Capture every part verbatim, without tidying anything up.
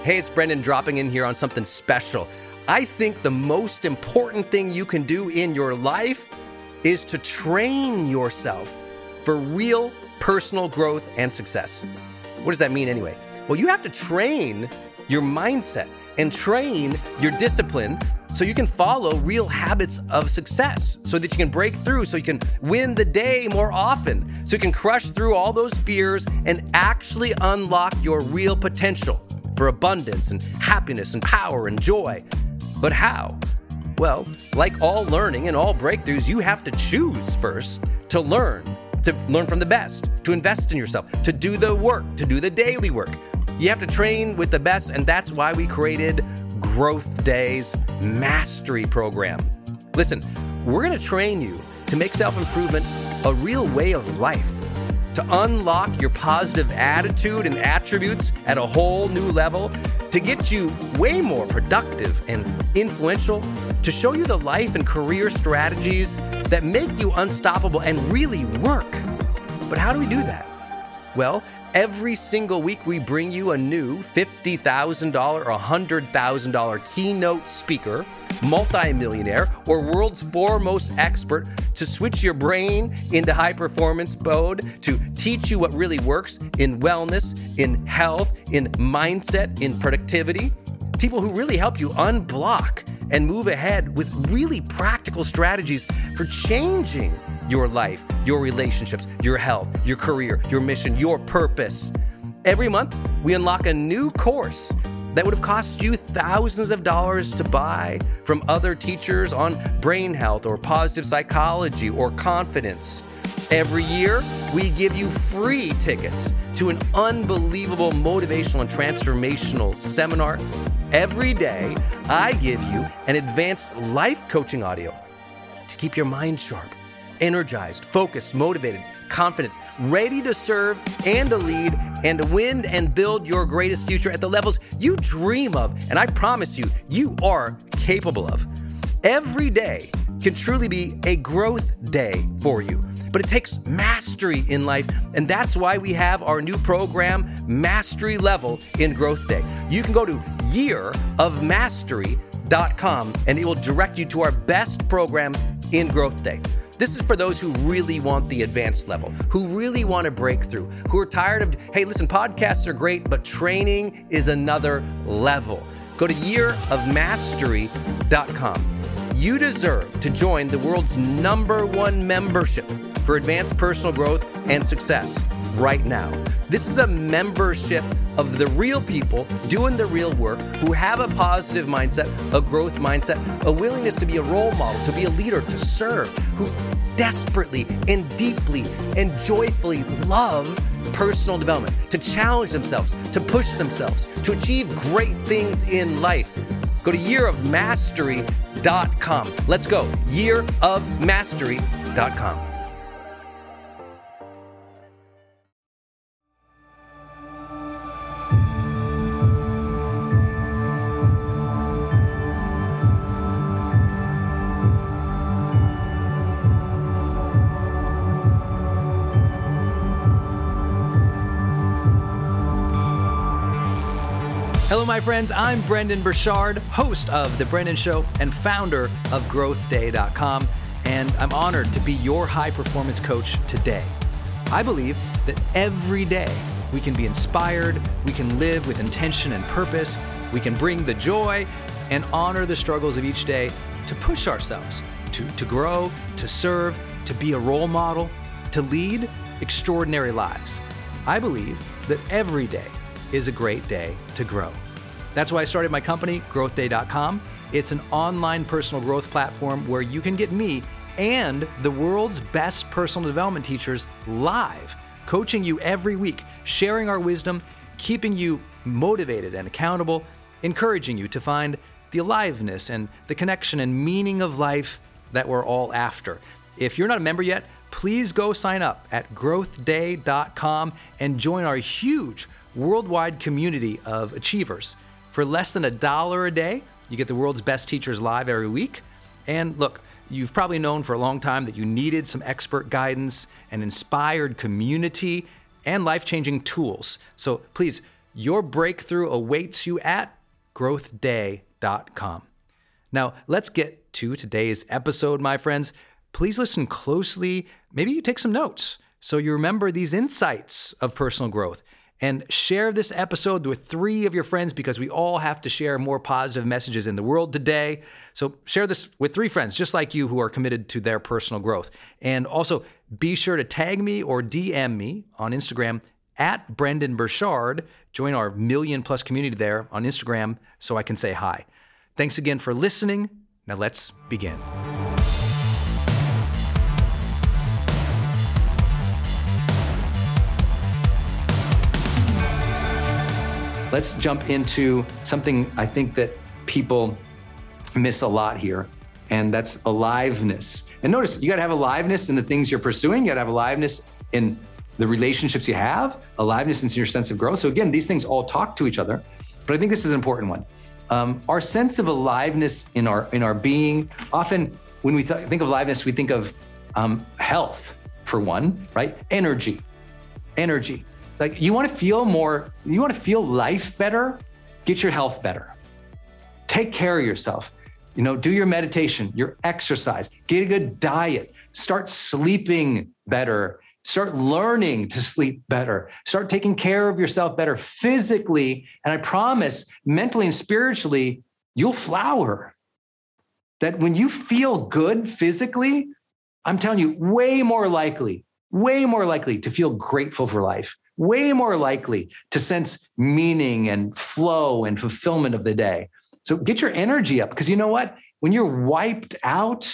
Hey, it's Brendan dropping in here on something special. I think the most important thing you can do in your life is to train yourself for real personal growth and success. What does that mean anyway? Well, you have to train your mindset and train your discipline so you can follow real habits of success, so that you can break through, so you can win the day more often, so you can crush through all those fears and actually unlock your real potential for abundance and happiness and power and joy. But how? Well, like all learning and all breakthroughs, you have to choose first to learn, to learn from the best, to invest in yourself, to do the work, to do the daily work. You have to train with the best, and that's why we created Growth Day's Mastery Program. Listen, we're going to train you to make self-improvement a real way of life, to unlock your positive attitude and attributes at a whole new level, to get you way more productive and influential, to show you the life and career strategies that make you unstoppable and really work. But how do we do that? Well, every single week we bring you a new fifty thousand dollars or one hundred thousand dollars keynote speaker, multimillionaire, or world's foremost expert to switch your brain into high performance mode, to teach you what really works in wellness, in health, in mindset, in productivity. People who really help you unblock and move ahead with really practical strategies for changing your life, your relationships, your health, your career, your mission, your purpose. Every month, we unlock a new course that would have cost you thousands of dollars to buy from other teachers on brain health or positive psychology or confidence. Every year, we give you free tickets to an unbelievable motivational and transformational seminar. Every day, I give you an advanced life coaching audio to keep your mind sharp, energized, focused, motivated, confident, ready to serve and to lead and to win and build your greatest future at the levels you dream of. And I promise you, you are capable of. Every day can truly be a growth day for you, but it takes mastery in life. And that's why we have our new program, Mastery Level in Growth Day. You can go to year of mastery dot com and it will direct you to our best program in Growth Day. This is for those who really want the advanced level, who really want to break through, who are tired of, hey, listen, podcasts are great, but training is another level. Go to year of mastery dot com. You deserve to join the world's number one membership for advanced personal growth and success right now. This is a membership of the real people doing the real work, who have a positive mindset, a growth mindset, a willingness to be a role model, to be a leader, to serve, who desperately and deeply and joyfully love personal development, to challenge themselves, to push themselves, to achieve great things in life. Go to year of mastery dot com. Let's go. year of mastery dot com. Hello, my friends. I'm Brendon Burchard, host of The Brendan Show and founder of growth day dot com, and I'm honored to be your high-performance coach today. I believe that every day we can be inspired, we can live with intention and purpose, we can bring the joy and honor the struggles of each day to push ourselves, to, to grow, to serve, to be a role model, to lead extraordinary lives. I believe that every day is a great day to grow. That's why I started my company, growth day dot com. It's an online personal growth platform where you can get me and the world's best personal development teachers live, coaching you every week, sharing our wisdom, keeping you motivated and accountable, encouraging you to find the aliveness and the connection and meaning of life that we're all after. If you're not a member yet, please go sign up at growth day dot com and join our huge worldwide community of achievers. For less than a dollar a day, you get the world's best teachers live every week. And look, you've probably known for a long time that you needed some expert guidance, an inspired community, and life-changing tools. So please Your breakthrough awaits you at growth day dot com. Now, let's get to today's episode, my friends. Please listen closely. Maybe you take some notes so you remember these insights of personal growth. And share this episode with three of your friends, because we all have to share more positive messages in the world today. So share this with three friends just like you who are committed to their personal growth. And also be sure to tag me or D M me on Instagram at Brendon Burchard. Join our million plus community there on Instagram so I can say hi. Thanks again for listening. Now let's begin. Let's jump into something I think that people miss a lot here, and that's aliveness. And notice, you gotta have aliveness in the things you're pursuing. You gotta have aliveness in the relationships you have, aliveness in your sense of growth. So again, these things all talk to each other, but I think this is an important one. Um, our sense of aliveness in our in our being, often when we th- think of aliveness, we think of um, health, for one, right? Energy, energy. Like you want to feel more, you want to feel life better, get your health better. Take care of yourself. You know, do your meditation, your exercise, get a good diet, start sleeping better, start learning to sleep better, start taking care of yourself better physically. And I promise, mentally and spiritually, you'll flower. That when you feel good physically, I'm telling you, way more likely, way more likely to feel grateful for life. Way more likely to sense meaning and flow and fulfillment of the day. So get your energy up, because you know what? When you're wiped out,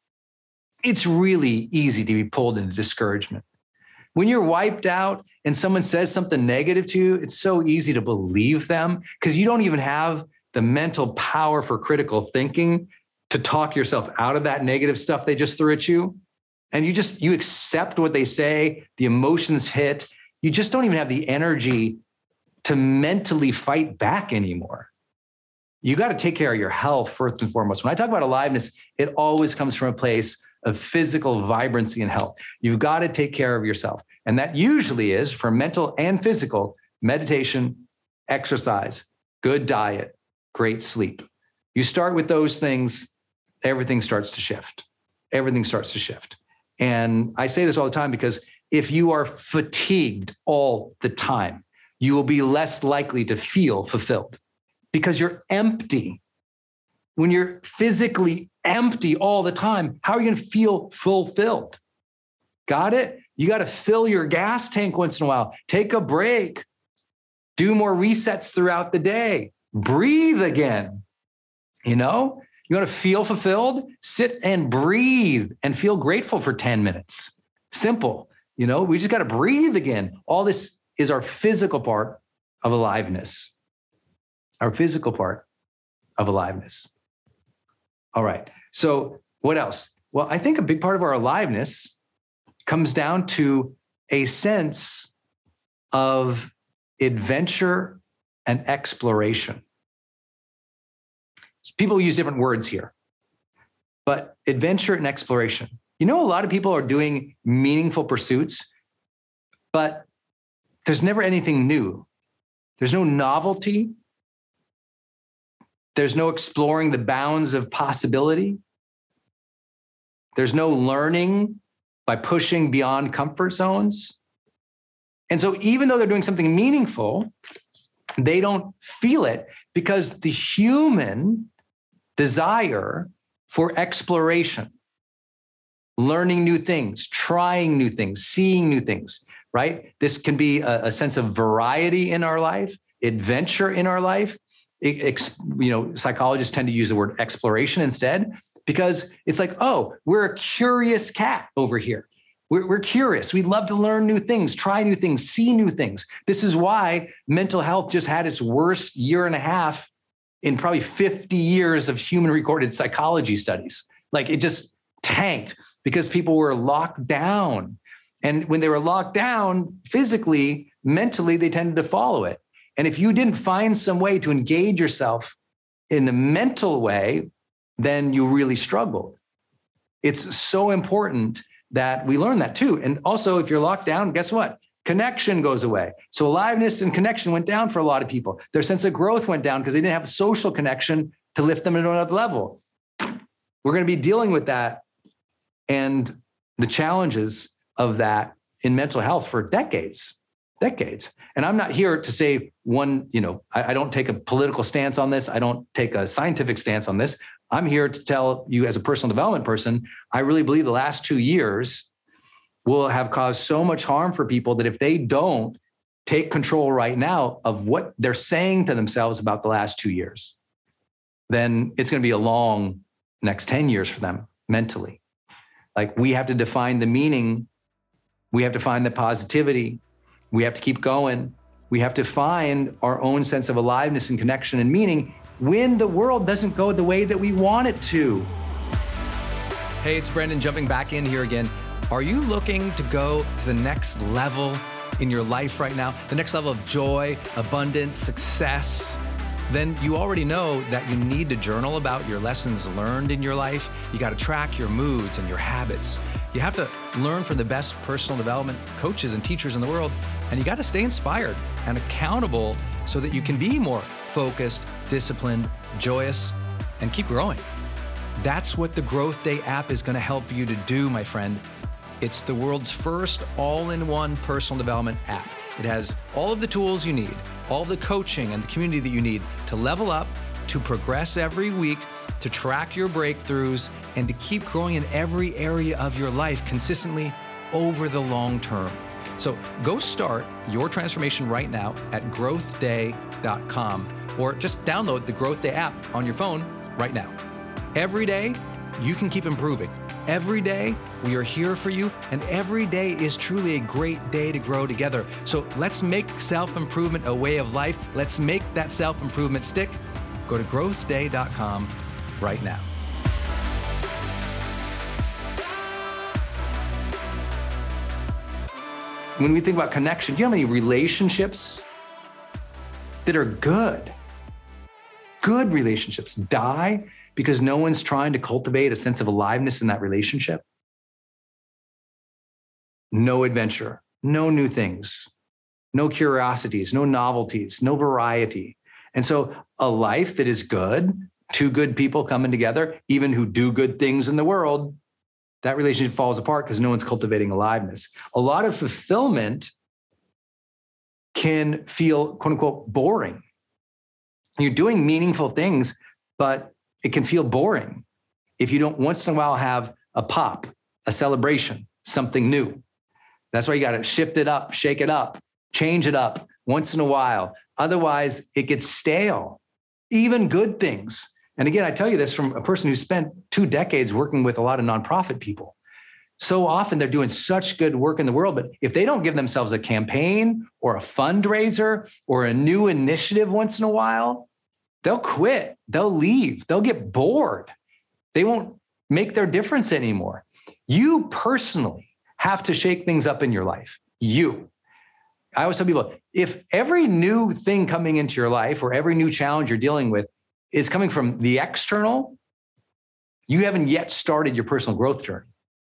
it's really easy to be pulled into discouragement. When you're wiped out and someone says something negative to you, it's so easy to believe them because you don't even have the mental power for critical thinking to talk yourself out of that negative stuff they just threw at you. And you just, you accept what they say, the emotions hit. You just don't even have the energy to mentally fight back anymore. You got to take care of your health first and foremost. When I talk about aliveness, it always comes from a place of physical vibrancy and health. You've got to take care of yourself. And that usually is, for mental and physical, meditation, exercise, good diet, great sleep. You start with those things, everything starts to shift. Everything starts to shift. And I say this all the time because if you are fatigued all the time, you will be less likely to feel fulfilled because you're empty. When you're physically empty all the time, how are you going to feel fulfilled? Got it? You got to fill your gas tank once in a while. Take a break. Do more resets throughout the day. Breathe again. You know, you want to feel fulfilled? Sit and breathe and feel grateful for ten minutes. Simple. You know, we just got to breathe again. All this is our physical part of aliveness. Our physical part of aliveness. All right. So what else? Well, I think a big part of our aliveness comes down to a sense of adventure and exploration. People use different words here, but adventure and exploration. You know, a lot of people are doing meaningful pursuits, but there's never anything new. There's no novelty. There's no exploring the bounds of possibility. There's no learning by pushing beyond comfort zones. And so even though they're doing something meaningful, they don't feel it because the human desire for exploration, learning new things, trying new things, seeing new things, right? This can be a, a sense of variety in our life, adventure in our life. It, ex, you know, psychologists tend to use the word exploration instead because it's like, oh, we're a curious cat over here. We're, we're curious. We love to learn new things, try new things, see new things. This is why mental health just had its worst year and a half in probably fifty years of human recorded psychology studies. Like it just tanked because people were locked down. And when they were locked down physically, mentally, they tended to follow it. And if you didn't find some way to engage yourself in a mental way, then you really struggled. It's so important that we learn that too. And also, if you're locked down, guess what? connection goes away. So aliveness and connection went down for a lot of people. Their sense of growth went down because they didn't have a social connection to lift them into another level. We're going to be dealing with that and the challenges of that in mental health for decades, decades. And I'm not here to say one, you know, I, I don't take a political stance on this. I don't take a scientific stance on this. I'm here to tell you as a personal development person, I really believe the last two years will have caused so much harm for people that if they don't take control right now of what they're saying to themselves about the last two years, then it's going to be a long next ten years for them mentally. Like we have to define the meaning. We have to find the positivity. We have to keep going. We have to find our own sense of aliveness and connection and meaning when the world doesn't go the way that we want it to. Hey, it's Brendon jumping back in here again. Are you looking to go to the next level in your life right now? The next level of joy, abundance, success? Then you already know that you need to journal about your lessons learned in your life. You got to track your moods and your habits. You have to learn from the best personal development coaches and teachers in the world. And you got to stay inspired and accountable so that you can be more focused, disciplined, joyous, and keep growing. That's what the Growth Day app is going to help you to do, my friend. It's the world's first all-in-one personal development app. It has all of the tools you need, all the coaching and the community that you need to level up, to progress every week, to track your breakthroughs, and to keep growing in every area of your life consistently over the long term. So go start your transformation right now at growth day dot com, or just download the Growth Day app on your phone right now. Every day, you can keep improving. Every day, we are here for you, and every day is truly a great day to grow together. So let's make self-improvement a way of life. Let's make that self-improvement stick. Go to growth day dot com right now. When we think about connection, do you know how many relationships that are good, good relationships die because no one's trying to cultivate a sense of aliveness in that relationship? No adventure, no new things, no curiosities, no novelties, no variety. And so a life that is good, two good people coming together, even who do good things in the world, that relationship falls apart because no one's cultivating aliveness. A lot of fulfillment can feel, quote unquote, boring. You're doing meaningful things, but it can feel boring if you don't once in a while have a pop, a celebration, something new. That's why you got to shift it up, shake it up, change it up once in a while. Otherwise, it gets stale, even good things. And again, I tell you this from a person who spent two decades working with a lot of nonprofit people. So often they're doing such good work in the world, but if they don't give themselves a campaign or a fundraiser or a new initiative once in a while, they'll quit, they'll leave, they'll get bored. They won't make their difference anymore. You personally have to shake things up in your life. You. I always tell people, if every new thing coming into your life or every new challenge you're dealing with is coming from the external, you haven't yet started your personal growth journey.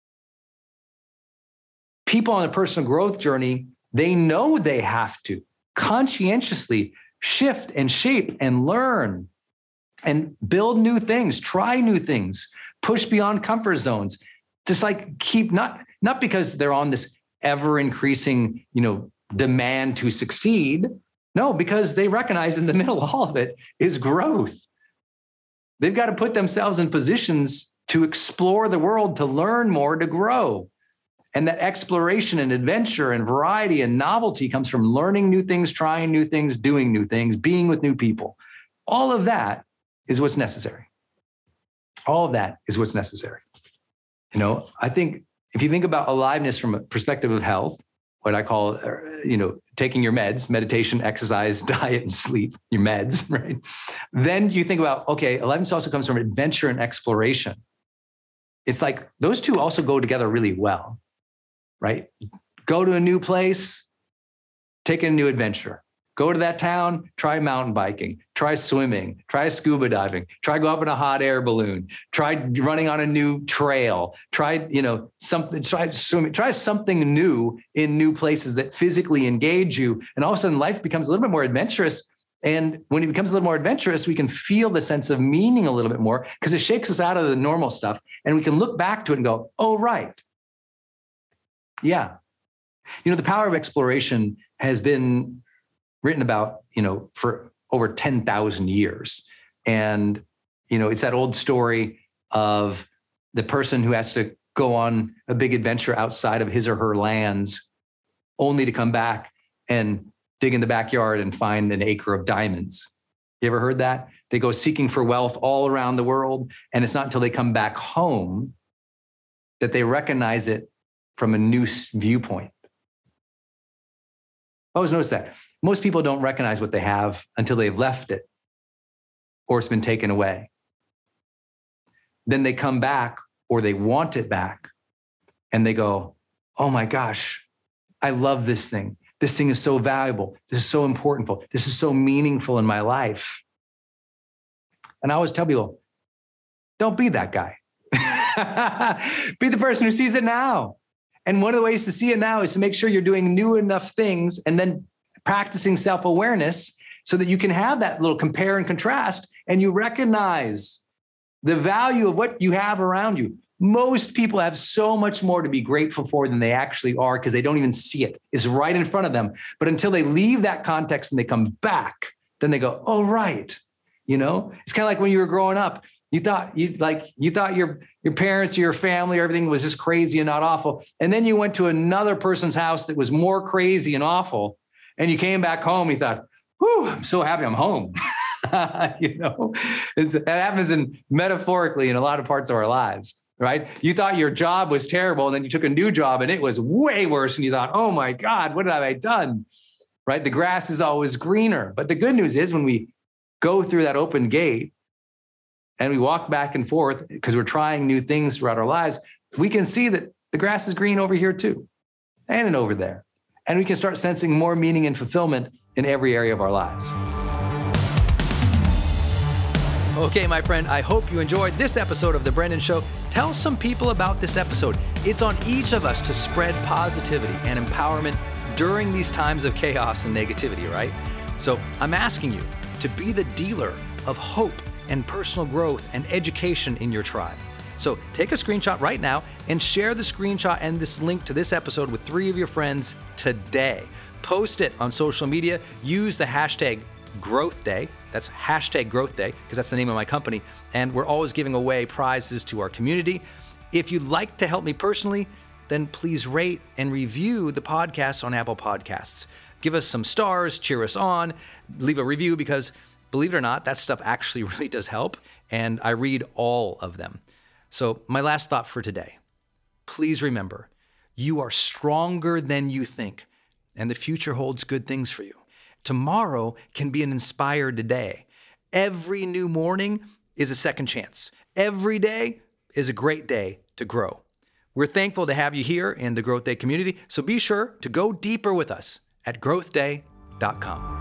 People on a personal growth journey, they know they have to conscientiously shift and shape and learn and build new things, try new things, push beyond comfort zones. Just like keep not, not because they're on this ever increasing, you know, demand to succeed. No, because they recognize in the middle of all of it is growth. They've got to put themselves in positions to explore the world, to learn more, to grow. And that exploration and adventure and variety and novelty comes from learning new things, trying new things, doing new things, being with new people. All of that is what's necessary. All of that is what's necessary. You know, I think if you think about aliveness from a perspective of health, what I call, you know, taking your meds, meditation, exercise, diet, and sleep, your meds, right? Then you think about, okay, aliveness also comes from adventure and exploration. It's like those two also go together really well, right? Go to a new place, take a new adventure. Go to that town, try mountain biking, try swimming, try scuba diving, try go up in a hot air balloon, try running on a new trail, try, you know, something, try swimming, try something new in new places that physically engage you. And all of a sudden life becomes a little bit more adventurous. And when it becomes a little more adventurous, we can feel the sense of meaning a little bit more because it shakes us out of the normal stuff. And we can look back to it and go, oh, right. Yeah. You know, the power of exploration has been written about, you know, for over ten thousand years. And, you know, it's that old story of the person who has to go on a big adventure outside of his or her lands, only to come back and dig in the backyard and find an acre of diamonds. You ever heard that? They go seeking for wealth all around the world. And it's not until they come back home that they recognize it from a new viewpoint. I always notice that. Most people don't recognize what they have until they've left it or it's been taken away. Then they come back or they want it back and they go, oh my gosh, I love this thing. This thing is so valuable. This is so important. This is so meaningful in my life. And I always tell people, don't be that guy. Be the person who sees it now. And one of the ways to see it now is to make sure you're doing new enough things and then practicing self-awareness so that you can have that little compare and contrast and you recognize the value of what you have around you. Most people have so much more to be grateful for than they actually are because they don't even see it. It's right in front of them. But until they leave that context and they come back, then they go, oh, right. You know, it's kind of like when you were growing up, you thought you like you thought your your parents, your family, everything was just crazy and not awful. And then you went to another person's house that was more crazy and awful. And you came back home, you thought, whew, I'm so happy I'm home. You know, it's, that happens in metaphorically in a lot of parts of our lives, right? You thought your job was terrible and then you took a new job and it was way worse. And you thought, oh my God, what have I done? Right? The grass is always greener. But the good news is when we go through that open gate and we walk back and forth because we're trying new things throughout our lives, we can see that the grass is green over here too, and over there. And we can start sensing more meaning and fulfillment in every area of our lives. Okay, my friend, I hope you enjoyed this episode of The Brendon Show. Tell some people about this episode. It's on each of us to spread positivity and empowerment during these times of chaos and negativity, right? So I'm asking you to be the dealer of hope and personal growth and education in your tribe. So take a screenshot right now and share the screenshot and this link to this episode with three of your friends today. Post it on social media. Use the hashtag Growth Day. That's hashtag Growth Day because that's the name of my company. And we're always giving away prizes to our community. If you'd like to help me personally, then please rate and review the podcast on Apple Podcasts. Give us some stars, cheer us on, leave a review because believe it or not, that stuff actually really does help. And I read all of them. So my last thought for today, please remember, you are stronger than you think, and the future holds good things for you. Tomorrow can be an inspired day. Every new morning is a second chance. Every day is a great day to grow. We're thankful to have you here in the Growth Day community, so be sure to go deeper with us at growth day dot com.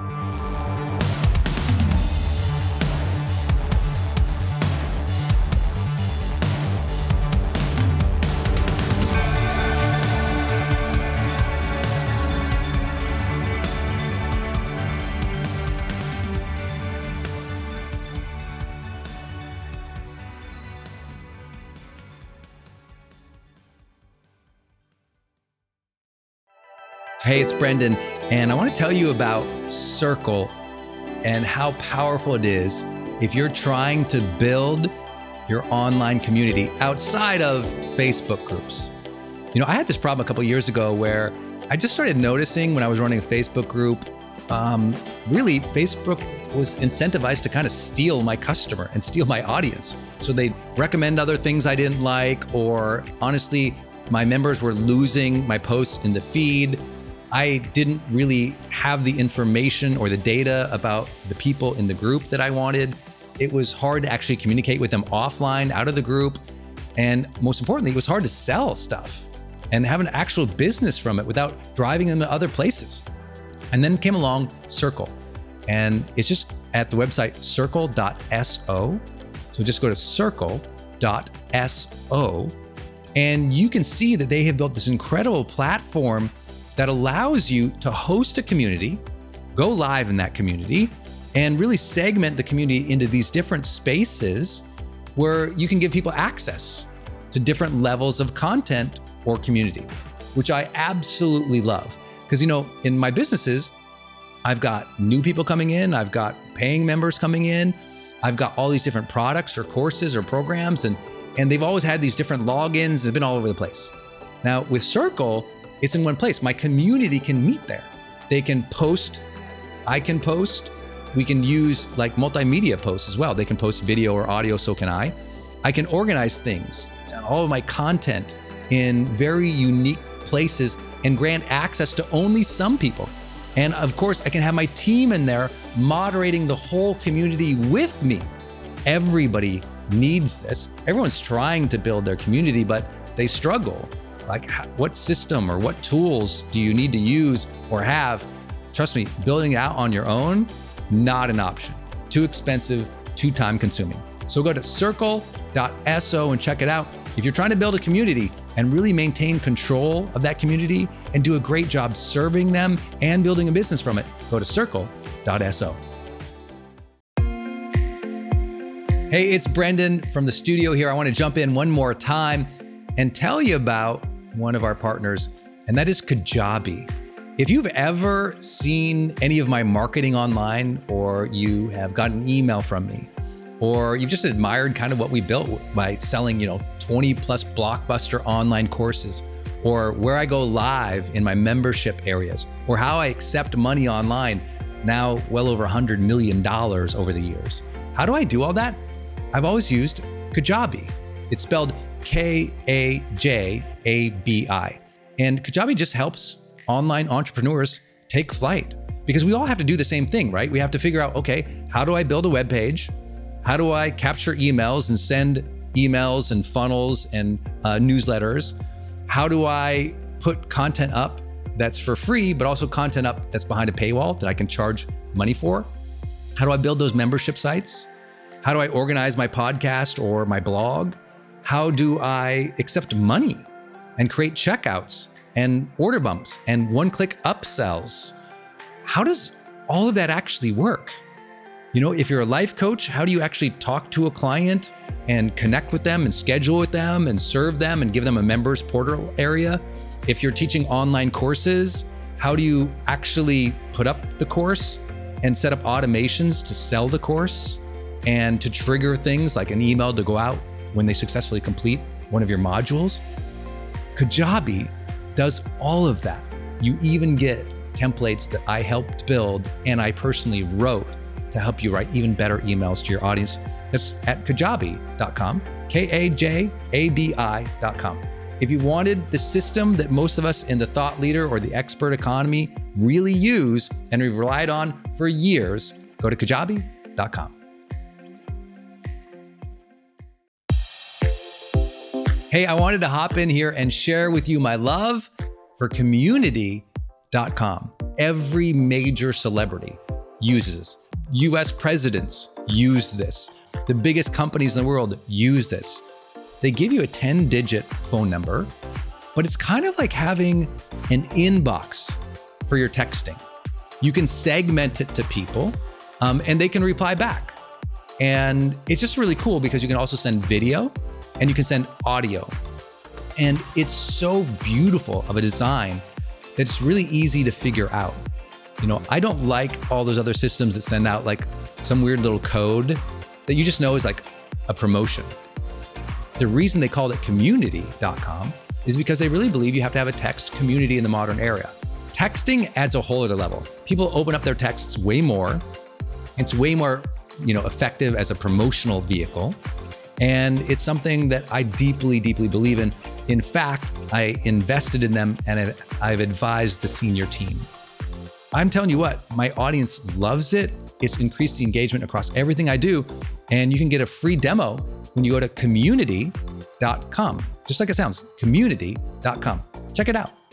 Hey, it's Brendon, and I want to tell you about Circle and how powerful it is if you're trying to build your online community outside of Facebook groups. You know, I had this problem a couple of years ago where I just started noticing when I was running a Facebook group, um, really Facebook was incentivized to kind of steal my customer and steal my audience. So they'd recommend other things I didn't like, or honestly, my members were losing my posts in the feed. I didn't really have the information or the data about the people in the group that I wanted. It was hard to actually communicate with them offline, out of the group. And most importantly, it was hard to sell stuff and have an actual business from it without driving them to other places. And then came along Circle. And it's just at the website circle dot so. So just go to circle dot so. And you can see that they have built this incredible platform that allows you to host a community, go live in that community, and really segment the community into these different spaces where you can give people access to different levels of content or community, which I absolutely love. Because, you know, in my businesses, I've got new people coming in, I've got paying members coming in, I've got all these different products or courses or programs, and, and they've always had these different logins. They've been all over the place. Now with Circle, it's in one place. My community can meet there. They can post, I can post, we can use like multimedia posts as well. They can post video or audio, so can I. I can organize things, all of my content in very unique places and grant access to only some people. And of course, I can have my team in there moderating the whole community with me. Everybody needs this. Everyone's trying to build their community, but they struggle. Like, what system or what tools do you need to use or have? Trust me, building it out on your own, not an option. Too expensive, too time consuming. So go to circle dot so and check it out. If you're trying to build a community and really maintain control of that community and do a great job serving them and building a business from it, go to circle dot so. Hey, it's Brendan from the studio here. I want to jump in one more time and tell you about one of our partners, and that is Kajabi. If you've ever seen any of my marketing online, or you have gotten an email from me, or you've just admired kind of what we built by selling, you know, twenty plus blockbuster online courses, or where I go live in my membership areas, or how I accept money online, now well over one hundred million dollars over the years. How do I do all that? I've always used Kajabi. It's spelled K A J A B I. And Kajabi just helps online entrepreneurs take flight, because we all have to do the same thing, right? We have to figure out, okay, how do I build a web page? How do I capture emails and send emails and funnels and uh, newsletters? How do I put content up that's for free, but also content up that's behind a paywall that I can charge money for? How do I build those membership sites? How do I organize my podcast or my blog? How do I accept money and create checkouts and order bumps and one-click upsells? How does all of that actually work? You know, if you're a life coach, how do you actually talk to a client and connect with them and schedule with them and serve them and give them a members portal area? If you're teaching online courses, how do you actually put up the course and set up automations to sell the course and to trigger things like an email to go out when they successfully complete one of your modules? Kajabi does all of that. You even get templates that I helped build and I personally wrote to help you write even better emails to your audience. That's at kajabi dot com, K A J A B I dot com. If you wanted the system that most of us in the thought leader or the expert economy really use and we've relied on for years, go to kajabi dot com. Hey, I wanted to hop in here and share with you my love for community dot com. Every major celebrity uses this. U S presidents use this. The biggest companies in the world use this. They give you a ten digit phone number, but it's kind of like having an inbox for your texting. You can segment it to people um, and they can reply back. And it's just really cool because you can also send video and you can send audio. And it's so beautiful of a design that it's really easy to figure out. You know, I don't like all those other systems that send out like some weird little code that you just know is like a promotion. The reason they called it community dot com is because they really believe you have to have a text community in the modern era. Texting adds a whole other level. People open up their texts way more. It's way more, you know, effective as a promotional vehicle. And it's something that I deeply, deeply believe in. In fact, I invested in them and I've advised the senior team. I'm telling you what, my audience loves it. It's increased the engagement across everything I do. And you can get a free demo when you go to community dot com. Just like it sounds, community dot com. Check it out.